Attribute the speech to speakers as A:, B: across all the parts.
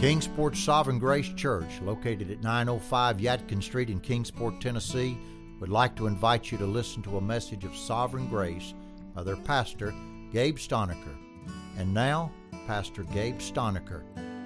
A: Kingsport Sovereign Grace Church, located at 905 Yadkin Street in Kingsport, Tennessee, would like to invite you to listen to a message of sovereign grace by their pastor, Gabe Stoniker. And now, Pastor Gabe Stoniker.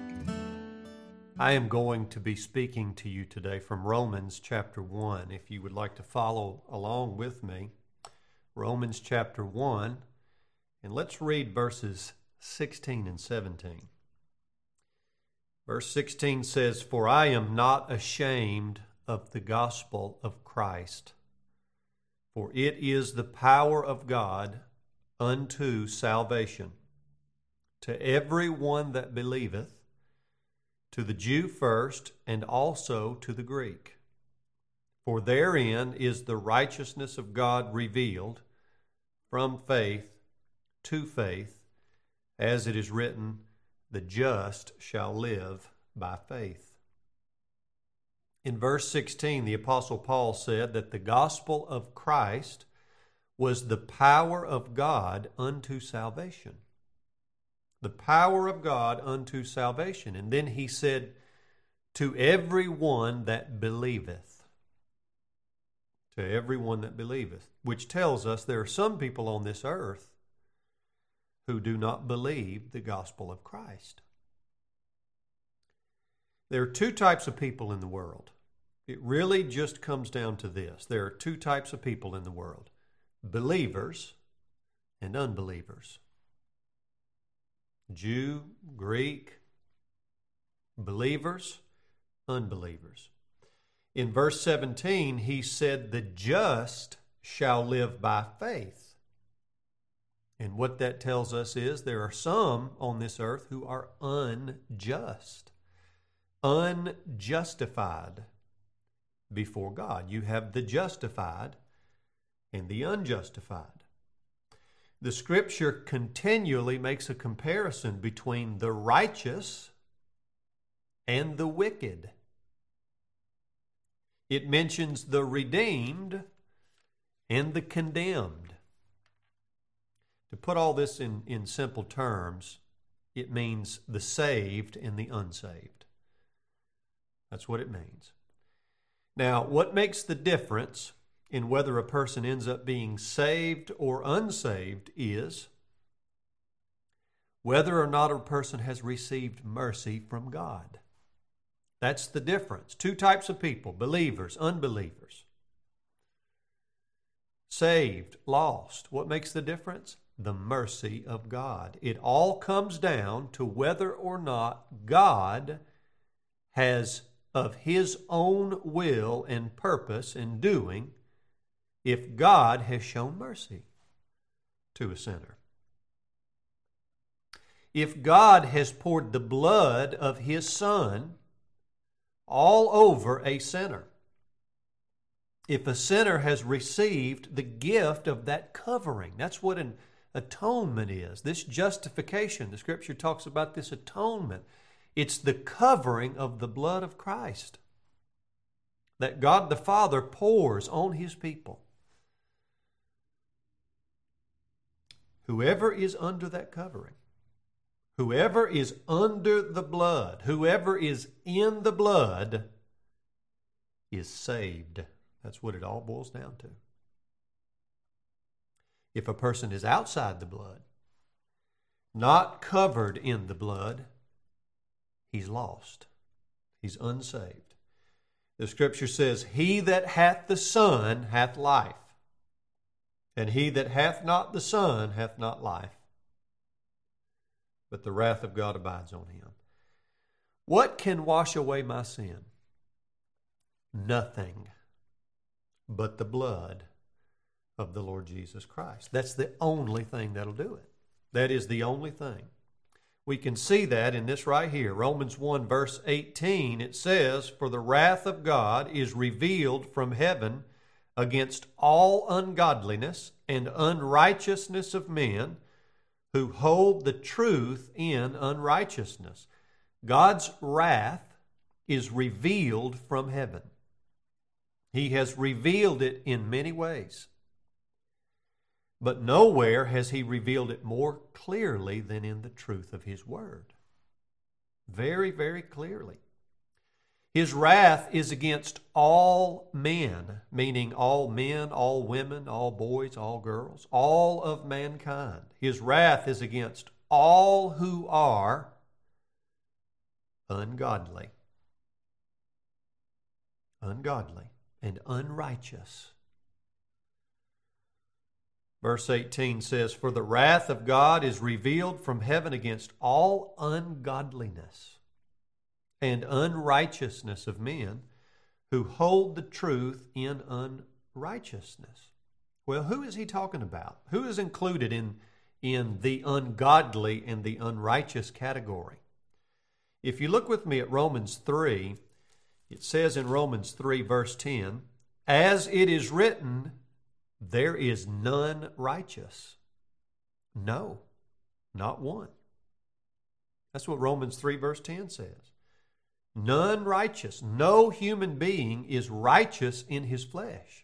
B: I am going to be speaking to you today from Romans chapter 1. If you would like to follow along with me, Romans chapter 1, and let's read verses 16 and 17. Verse 16 says, "For I am not ashamed of the gospel of Christ, for it is the power of God unto salvation, to every one that believeth, to the Jew first, and also to the Greek. For therein is the righteousness of God revealed from faith to faith, as it is written, the just shall live by faith." In verse 16, the Apostle Paul said that the gospel of Christ was the power of God unto salvation. The power of God unto salvation. And then he said, to every one that believeth. To every one that believeth. Which tells us there are some people on this earth who do not believe the gospel of Christ. There are two types of people in the world. It really just comes down to this. There are two types of people in the world. Believers and unbelievers. Jew, Greek, believers, unbelievers. In verse 17, he said, the just shall live by faith. And what that tells us is there are some on this earth who are unjust, unjustified before God. You have the justified and the unjustified. The Scripture continually makes a comparison between the righteous and the wicked. It mentions the redeemed and the condemned. To put all this in simple terms, it means the saved and the unsaved. That's what it means. Now, what makes the difference in whether a person ends up being saved or unsaved is whether or not a person has received mercy from God. That's the difference. Two types of people, believers, unbelievers. Saved, lost. What makes the difference? The mercy of God. It all comes down to whether or not God has, of His own will and purpose in doing, if God has shown mercy to a sinner. If God has poured the blood of His Son all over a sinner. If a sinner has received the gift of that covering, that's what an atonement is. This justification, the Scripture talks about this atonement. It's the covering of the blood of Christ that God the Father pours on His people. Whoever is under that covering, whoever is under the blood, whoever is in the blood is saved. That's what it all boils down to. If a person is outside the blood, not covered in the blood, he's lost. He's unsaved. The Scripture says, he that hath the Son hath life, and he that hath not the Son hath not life. But the wrath of God abides on him. What can wash away my sin? Nothing but the blood of the Lord Jesus Christ. That's the only thing that'll do it. That is the only thing. We can see that in this right here. Romans 1 verse 18, it says, "For the wrath of God is revealed from heaven against all ungodliness and unrighteousness of men who hold the truth in unrighteousness." God's wrath is revealed from heaven. He has revealed it in many ways. But nowhere has He revealed it more clearly than in the truth of His Word. very, very clearly. His wrath is against all men, meaning all men, all women, all boys, all girls, all of mankind. His wrath is against all who are ungodly. Ungodly and unrighteous. Verse 18 says, "For the wrath of God is revealed from heaven against all ungodliness and unrighteousness of men who hold the truth in unrighteousness." Well, who is he talking about? Who is included in the ungodly and the unrighteous category? If you look with me at Romans 3, it says in Romans 3, verse 10, "As it is written, there is none righteous." No, not one. That's what Romans 3, verse 10 says. None righteous. No human being is righteous in his flesh.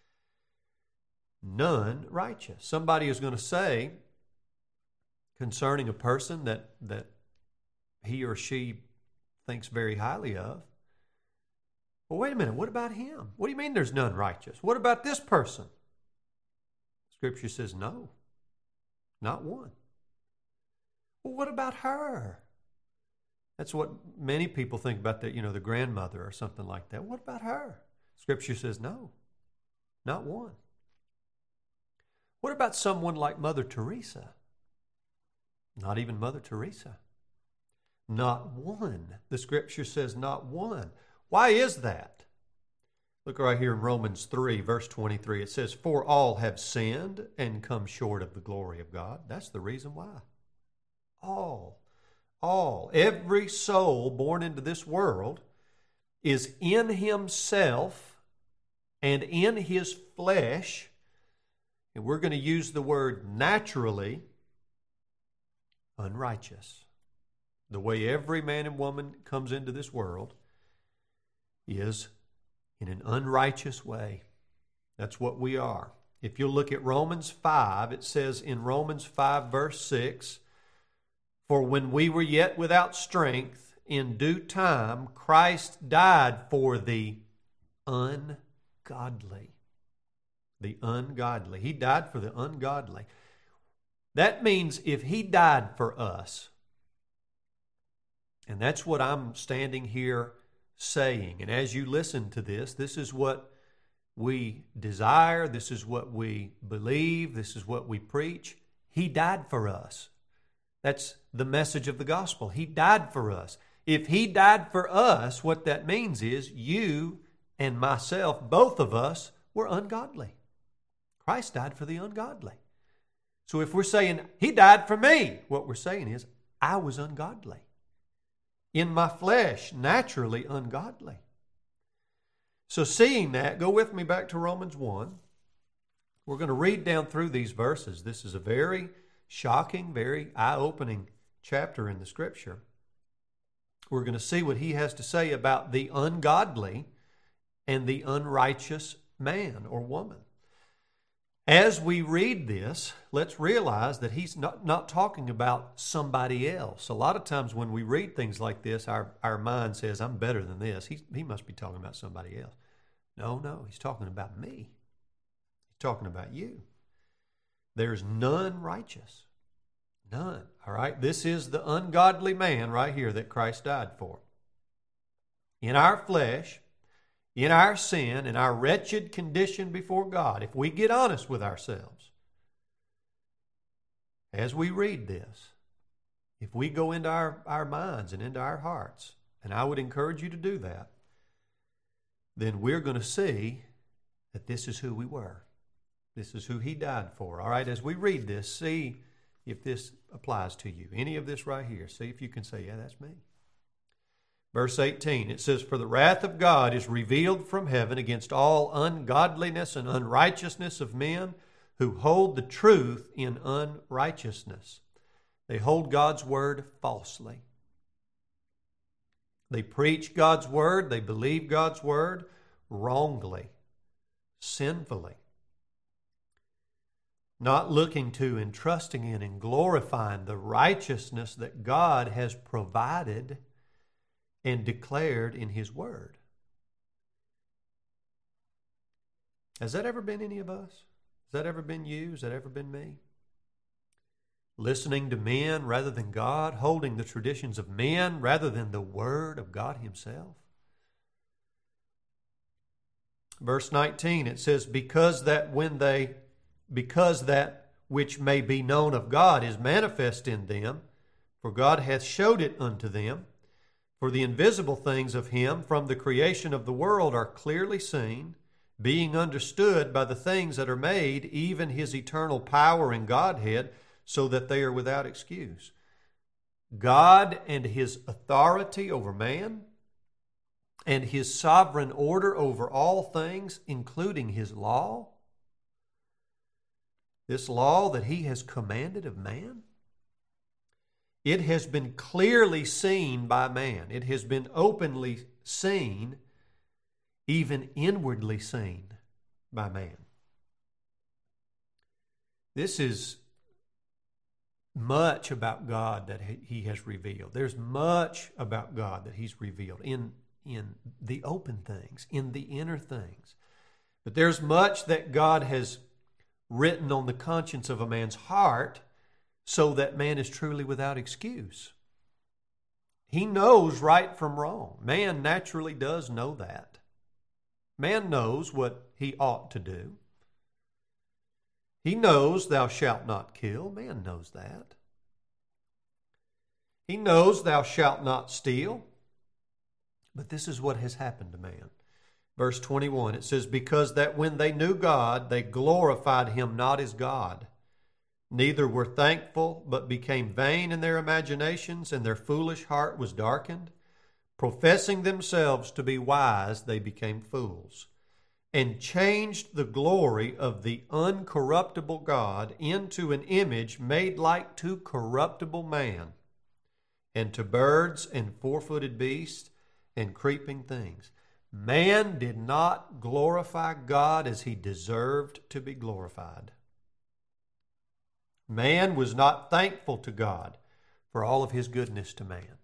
B: None righteous. Somebody is going to say concerning a person that he or she thinks very highly of, "Well, wait a minute, what about him? What do you mean there's none righteous? What about this person?" Scripture says no, not one. "Well, what about her?" That's what many people think about, the grandmother or something like that. "What about her?" Scripture says no, not one. "What about someone like Mother Teresa?" Not even Mother Teresa. Not one. The Scripture says not one. Why is that? Look right here in Romans 3, verse 23. It says, "For all have sinned and come short of the glory of God." That's the reason why. All. Every soul born into this world is in himself and in his flesh, and we're going to use the word naturally, unrighteous. The way every man and woman comes into this world is in an unrighteous way. That's what we are. If you look at Romans 5, it says in Romans 5, verse 6, "For when we were yet without strength, in due time Christ died for the ungodly." The ungodly. He died for the ungodly. That means if he died for us, and that's what I'm standing here saying, and as you listen to this is what we desire, this is what we believe, this is what we preach. He died for us. That's the message of the gospel. He died for us. If he died for us, what that means is you and myself, both of us, were ungodly. Christ died for the ungodly. So if we're saying he died for me, what we're saying is I was ungodly. In my flesh, naturally ungodly. So seeing that, go with me back to Romans 1. We're going to read down through these verses. This is a very shocking, very eye-opening chapter in the Scripture. We're going to see what he has to say about the ungodly and the unrighteous man or woman. As we read this, let's realize that he's not talking about somebody else. A lot of times when we read things like this, our mind says, "I'm better than this." He must be talking about somebody else. No, he's talking about me. He's talking about you. There's none righteous. None. All right? This is the ungodly man right here that Christ died for. In our flesh, in our sin, in our wretched condition before God, if we get honest with ourselves, as we read this, if we go into our minds and into our hearts, and I would encourage you to do that, then we're going to see that this is who we were. This is who he died for. All right, as we read this, see if this applies to you. Any of this right here, see if you can say, "Yeah, that's me." Verse 18, it says, "For the wrath of God is revealed from heaven against all ungodliness and unrighteousness of men who hold the truth in unrighteousness." They hold God's word falsely. They preach God's word, they believe God's word wrongly, sinfully. Not looking to and trusting in and glorifying the righteousness that God has provided and declared in His Word. Has that ever been any of us? Has that ever been you? Has that ever been me? Listening to men rather than God, holding the traditions of men rather than the Word of God Himself. Verse 19, it says, because that which may be known of God is manifest in them, for God hath showed it unto them. For the invisible things of Him from the creation of the world are clearly seen, being understood by the things that are made, even His eternal power and Godhead, so that they are without excuse. God and His authority over man, and His sovereign order over all things, including His law, this law that He has commanded of man, it has been clearly seen by man. It has been openly seen, even inwardly seen by man. This is much about God that He has revealed. There's much about God that He's revealed in the open things, in the inner things. But there's much that God has written on the conscience of a man's heart so that man is truly without excuse. He knows right from wrong. Man naturally does know that. Man knows what he ought to do. He knows thou shalt not kill. Man knows that. He knows thou shalt not steal. But this is what has happened to man. Verse 21, it says, because that when they knew God, they glorified Him not as God, neither were thankful, but became vain in their imaginations, and their foolish heart was darkened. Professing themselves to be wise, they became fools, and changed the glory of the uncorruptible God into an image made like to corruptible man, and to birds and four-footed beasts, and creeping things. Man did not glorify God as He deserved to be glorified. Man was not thankful to God for all of His goodness to man.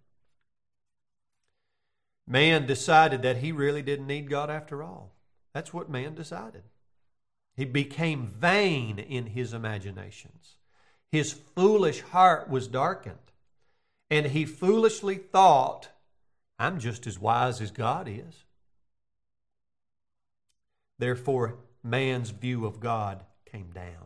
B: Man decided that he really didn't need God after all. That's what man decided. He became vain in his imaginations. His foolish heart was darkened, and he foolishly thought, I'm just as wise as God is. Therefore, man's view of God came down.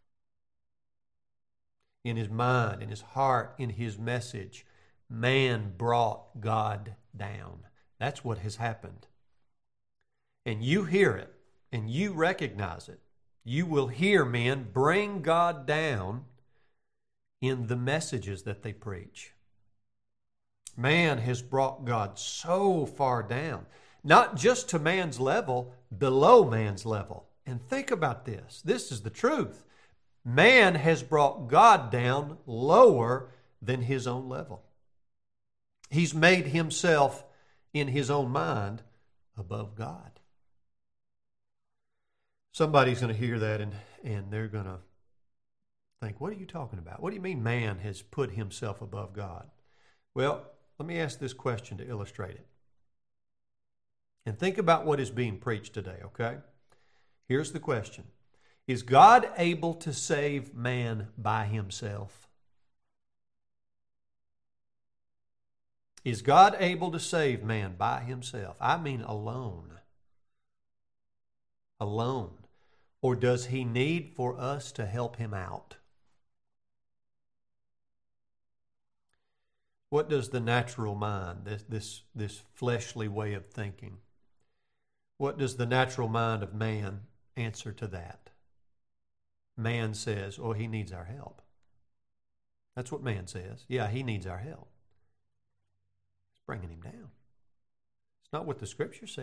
B: In his mind, in his heart, in his message, man brought God down. That's what has happened. And you hear it, and you recognize it. You will hear men bring God down in the messages that they preach. Man has brought God so far down, not just to man's level, below man's level. And think about this. This is the truth. Man has brought God down lower than his own level. He's made himself, in his own mind, above God. Somebody's going to hear that and they're going to think, what are you talking about? What do you mean man has put himself above God? Well, let me ask this question to illustrate it. And think about what is being preached today, okay? Here's the question. Is God able to save man by himself? Is God able to save man by himself? I mean alone. Alone. Or does he need for us to help him out? What does the natural mind, this fleshly way of thinking, what does the natural mind of man answer to that? Man says, oh, he needs our help. That's what man says. Yeah, he needs our help. It's bringing him down. It's not what the Scripture says.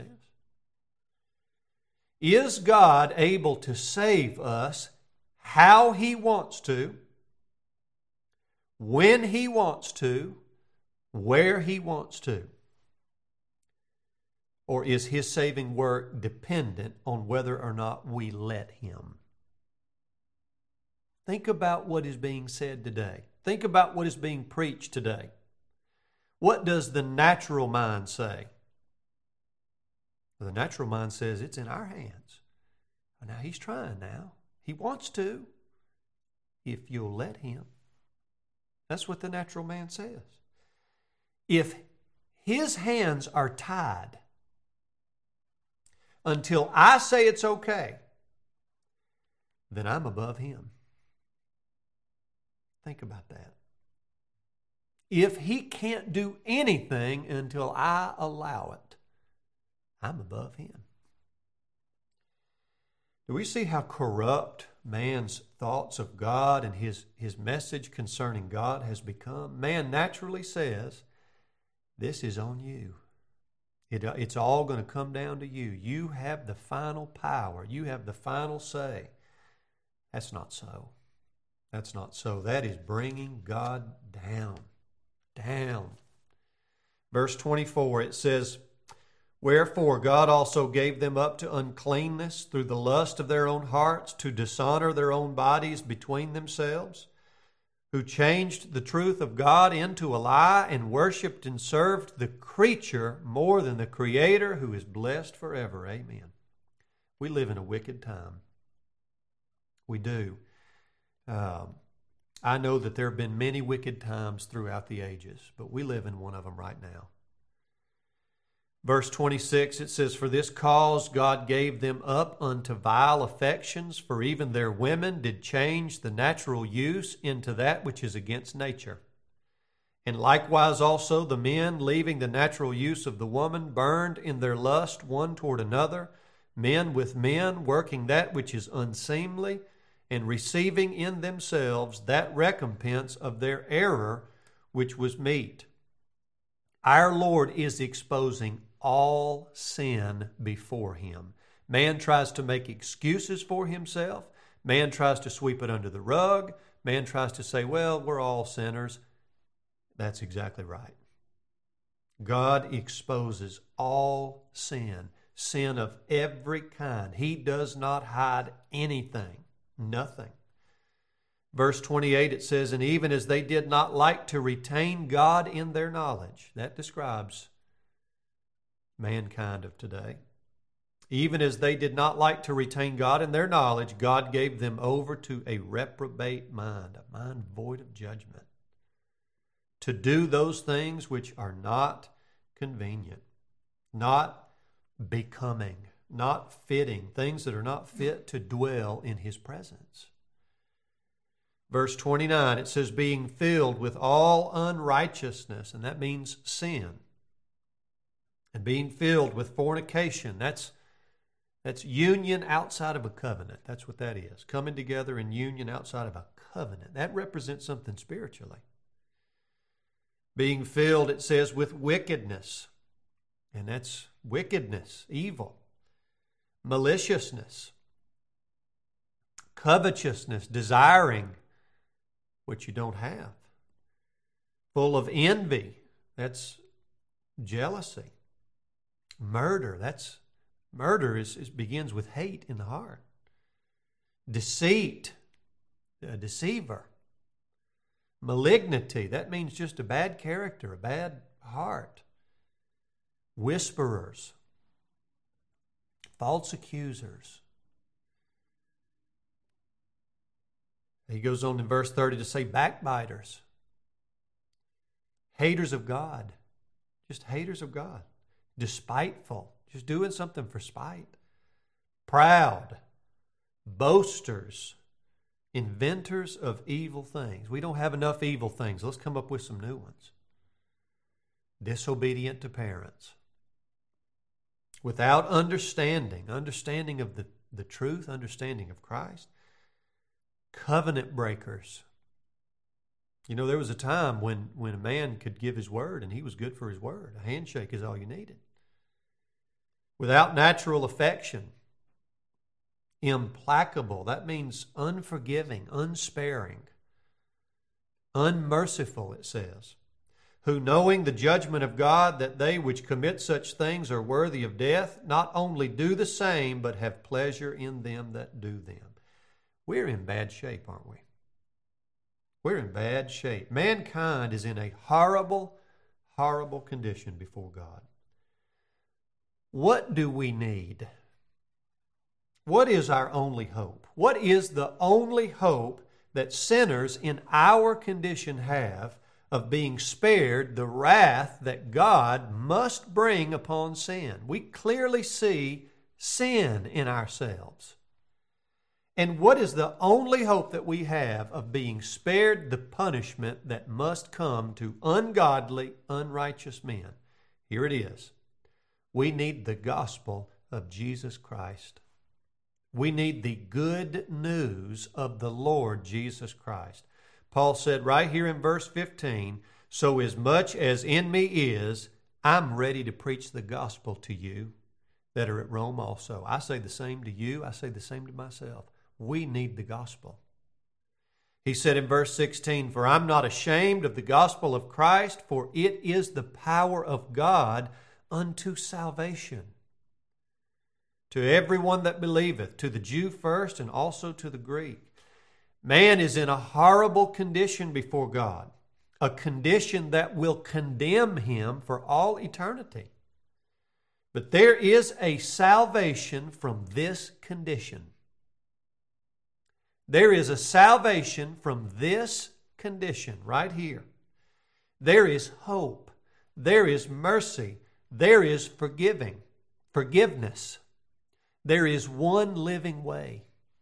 B: Is God able to save us how He wants to, when He wants to, where He wants to? Or is His saving work dependent on whether or not we let Him? Think about what is being said today. Think about what is being preached today. What does the natural mind say? Well, the natural mind says it's in our hands. Well, now he's trying now. He wants to, if you'll let him. That's what the natural man says. If his hands are tied until I say it's okay, then I'm above him. Think about that. If he can't do anything until I allow it, I'm above him. Do we see how corrupt man's thoughts of God and his message concerning God has become? Man naturally says, this is on you. It's all going to come down to you. You have the final power. You have the final say. That's not so. That's not so. That is bringing God down. Down. Verse 24, it says, wherefore God also gave them up to uncleanness through the lust of their own hearts, to dishonor their own bodies between themselves, who changed the truth of God into a lie, and worshipped and served the creature more than the Creator, who is blessed forever. Amen. We live in a wicked time. We do. I know that there have been many wicked times throughout the ages, but we live in one of them right now. Verse 26, it says, for this cause God gave them up unto vile affections, for even their women did change the natural use into that which is against nature. And likewise also the men, leaving the natural use of the woman, burned in their lust one toward another, men with men, working that which is unseemly, and receiving in themselves that recompense of their error which was meet. Our Lord is exposing all sin before him. Man tries to make excuses for himself. Man tries to sweep it under the rug. Man tries to say, well, we're all sinners. That's exactly right. God exposes all sin, sin of every kind. He does not hide anything. Nothing. Verse 28, it says, and even as they did not like to retain God in their knowledge. That describes mankind of today. Even as they did not like to retain God in their knowledge, God gave them over to a reprobate mind, a mind void of judgment, to do those things which are not convenient, not becoming, not fitting, things that are not fit to dwell in his presence. Verse 29, it says, being filled with all unrighteousness, and that means sin. And being filled with fornication, that's union outside of a covenant. That's what that is. Coming together in union outside of a covenant. That represents something spiritually. Being filled, it says, with wickedness. And that's wickedness, evil. Maliciousness, covetousness, desiring what you don't have. Full of envy, that's jealousy. Murder, begins with hate in the heart. Deceit, a deceiver. Malignity, that means just a bad character, a bad heart. Whisperers, false accusers. He goes on in verse 30 to say backbiters, haters of God, just haters of God, despiteful, just doing something for spite, proud, boasters, inventors of evil things. We don't have enough evil things. Let's come up with some new ones. Disobedient to parents. Without understanding of the truth, understanding of Christ. Covenant breakers. You know, there was a time when a man could give his word and he was good for his word. A handshake is all you needed. Without natural affection. Implacable. That means unforgiving, unsparing. Unmerciful, it says. Who, knowing the judgment of God, that they which commit such things are worthy of death, not only do the same, but have pleasure in them that do them. We're in bad shape, aren't we? We're in bad shape. Mankind is in a horrible, horrible condition before God. What do we need? What is our only hope? What is the only hope that sinners in our condition have of being spared the wrath that God must bring upon sin? We clearly see sin in ourselves. And what is the only hope that we have of being spared the punishment that must come to ungodly, unrighteous men? Here it is. We need the gospel of Jesus Christ. We need the good news of the Lord Jesus Christ. Paul said right here in verse 15, "So as much as in me is, I'm ready to preach the gospel to you that are at Rome also." I say the same to you. I say the same to myself. We need the gospel. He said in verse 16, "For I'm not ashamed of the gospel of Christ, for it is the power of God unto salvation, to everyone that believeth, to the Jew first and also to the Greek." Man is in a horrible condition before God, a condition that will condemn him for all eternity. But there is a salvation from this condition. There is a salvation from this condition right here. There is hope. There is mercy. There is forgiveness. There is one living way.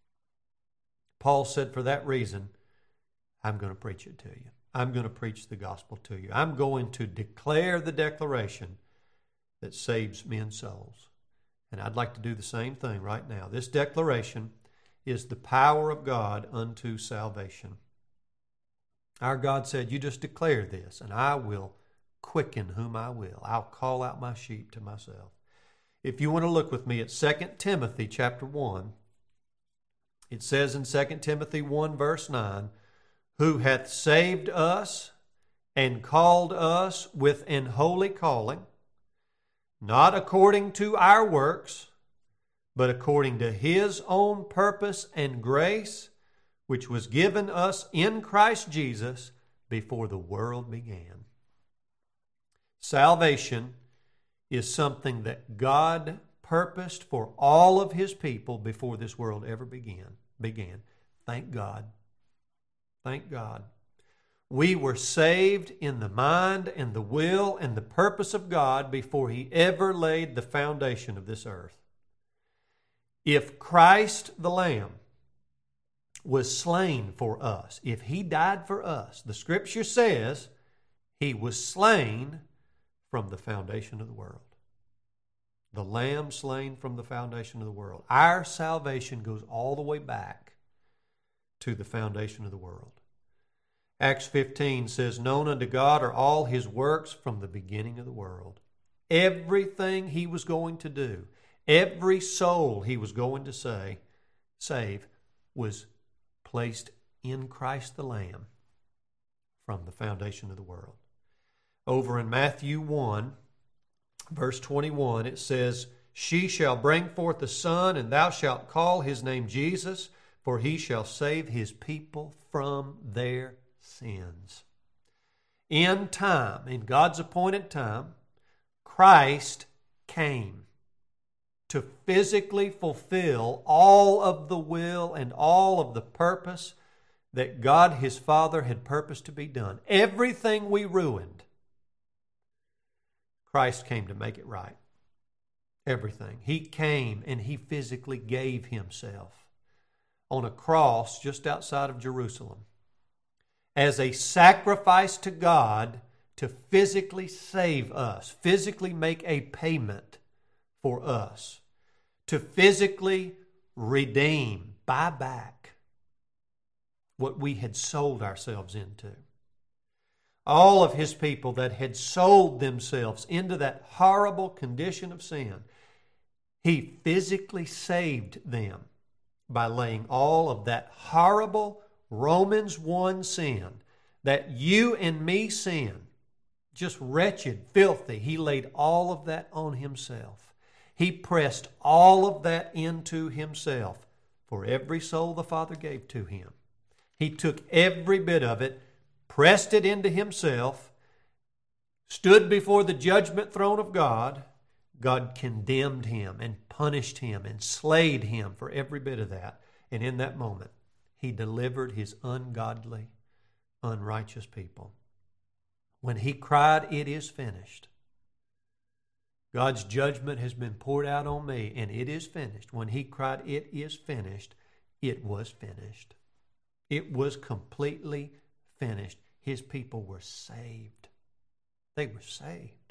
B: Paul said, for that reason, I'm going to preach it to you. I'm going to preach the gospel to you. I'm going to declare the declaration that saves men's souls. And I'd like to do the same thing right now. This declaration is the power of God unto salvation. Our God said, you just declare this, and I will quicken whom I will. I'll call out my sheep to myself. If you want to look with me at 2 Timothy chapter 1, it says in 2 Timothy 1 verse 9, "Who hath saved us and called us with an holy calling, not according to our works, but according to His own purpose and grace, which was given us in Christ Jesus before the world began." Salvation is something that God purposed for all of His people before this world ever began. Thank God. Thank God. We were saved in the mind and the will and the purpose of God before He ever laid the foundation of this earth. If Christ the Lamb was slain for us, if He died for us, the Scripture says He was slain from the foundation of the world. The Lamb slain from the foundation of the world. Our salvation goes all the way back to the foundation of the world. Acts 15 says, "Known unto God are all His works from the beginning of the world." Everything He was going to do, every soul He was going to save, was placed in Christ the Lamb from the foundation of the world. Over in Matthew 1, verse 21, it says, "She shall bring forth a son, and thou shalt call his name Jesus, for he shall save his people from their sins." In time, in God's appointed time, Christ came to physically fulfill all of the will and all of the purpose that God His Father had purposed to be done. Everything we ruined, Christ came to make it right. Everything. He came and He physically gave Himself on a cross just outside of Jerusalem as a sacrifice to God to physically save us, physically make a payment for us, to physically redeem, buy back what we had sold ourselves into. All of His people that had sold themselves into that horrible condition of sin, He physically saved them by laying all of that horrible Romans 1 sin, that you and me sin, just wretched, filthy. He laid all of that on Himself. He pressed all of that into Himself for every soul the Father gave to Him. He took every bit of it, pressed it into Himself, stood before the judgment throne of God, God condemned him and punished him and slayed him for every bit of that. And in that moment, he delivered his ungodly, unrighteous people. When he cried, "It is finished," God's judgment has been poured out on me, and it is finished. When he cried, "It is finished," it was finished. It was completely finished. His people were saved. They were saved.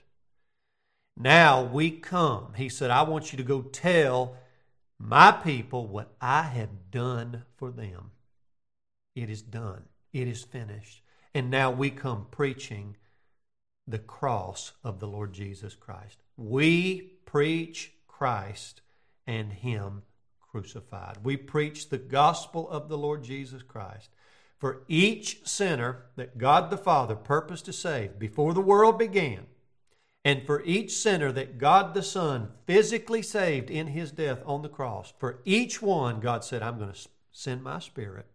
B: Now we come. He said, "I want you to go tell my people what I have done for them." It is done. It is finished. And now we come preaching the cross of the Lord Jesus Christ. We preach Christ and Him crucified. We preach the gospel of the Lord Jesus Christ. For each sinner that God the Father purposed to save before the world began, and for each sinner that God the Son physically saved in His death on the cross, for each one, God said, "I'm going to send my Spirit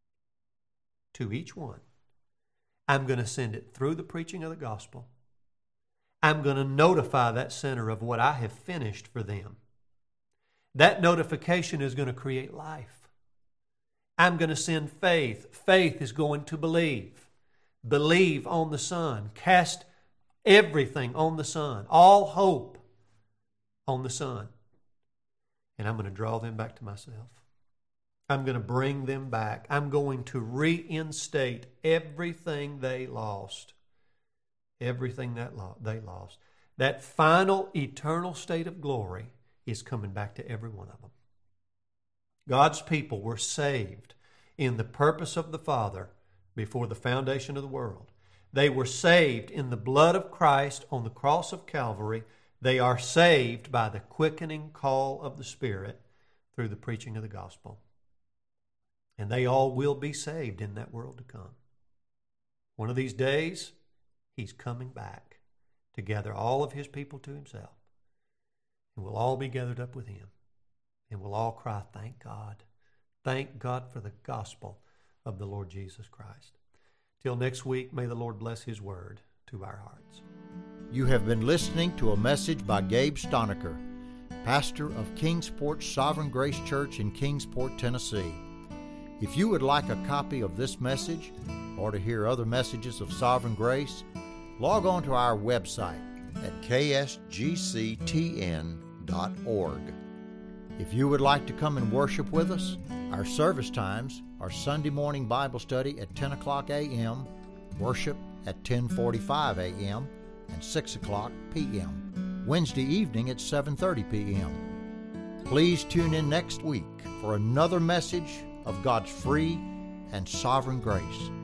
B: to each one. I'm going to send it through the preaching of the gospel. I'm going to notify that sinner of what I have finished for them. That notification is going to create life. I'm going to send faith. Faith is going to believe. Believe on the Son. Cast everything on the Son. All hope on the Son. And I'm going to draw them back to myself. I'm going to bring them back. I'm going to reinstate everything they lost. Everything that they lost. That final eternal state of glory is coming back to every one of them. God's people were saved in the purpose of the Father before the foundation of the world. They were saved in the blood of Christ on the cross of Calvary. They are saved by the quickening call of the Spirit through the preaching of the gospel. And they all will be saved in that world to come. One of these days, He's coming back to gather all of His people to Himself. And we'll all be gathered up with Him. And we'll all cry, "Thank God. Thank God for the gospel of the Lord Jesus Christ." Till next week, may the Lord bless His word to our hearts.
A: You have been listening to a message by Gabe Stonecker, pastor of Kingsport Sovereign Grace Church in Kingsport, Tennessee. If you would like a copy of this message or to hear other messages of Sovereign Grace, log on to our website at ksgctn.org. If you would like to come and worship with us, our service times are Sunday morning Bible study at 10 o'clock a.m., worship at 10:45 a.m., and 6 o'clock p.m., Wednesday evening at 7:30 p.m. Please tune in next week for another message of God's free and sovereign grace.